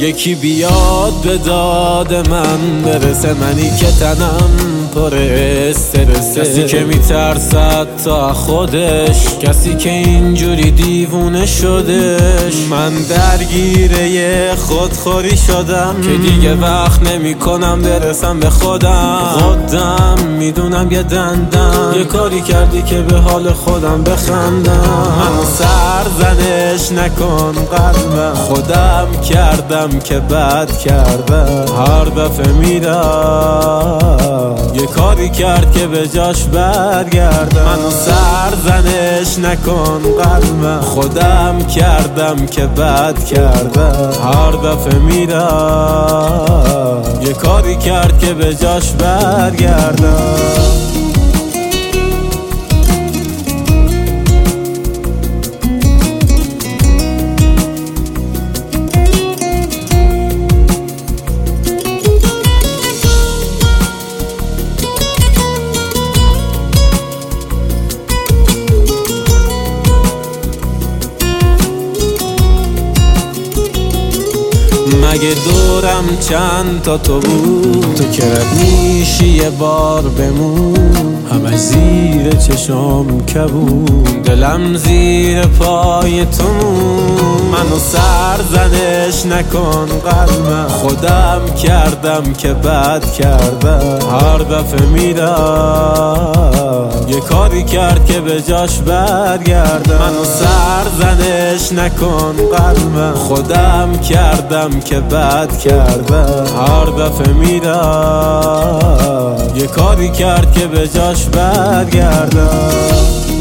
یکی بیاد به داد من برسه، منی که تنم پر استرسه. کسی که میترسد تا خودش، کسی که اینجوری دیوونه شدش. من درگیره خودخوری شدم که دیگه وقت نمی کنم برسم به خودم میدونم یه دندم یه کاری کردی که به حال خودم بخندم. منو سرزنش نکن قلبم، خودم کردم که بد کردم. هر دفعه میرم یه کاری کرد که به جاش برگردم. منو سرزنش نکن قلبم، خودم کردم که بد کردم. هر دفعه میرم یه کاری کرد که به جاش برگردم. مگه دورم چند تا تو بود، تو که رد میشی یه بار بمون. همه زیر چشم کبود، دلم زیر پای تو مون. منو سرزنش نکن قلبم، خودم کردم که بد کردم. هر دفعه میرم یه کاری کرد که به جاش برگردم. منو سرزنش نکن قلبم، خودم کردم که بد کردم. هر دفعه میرم یه کاری کرد که به جاش برگردم.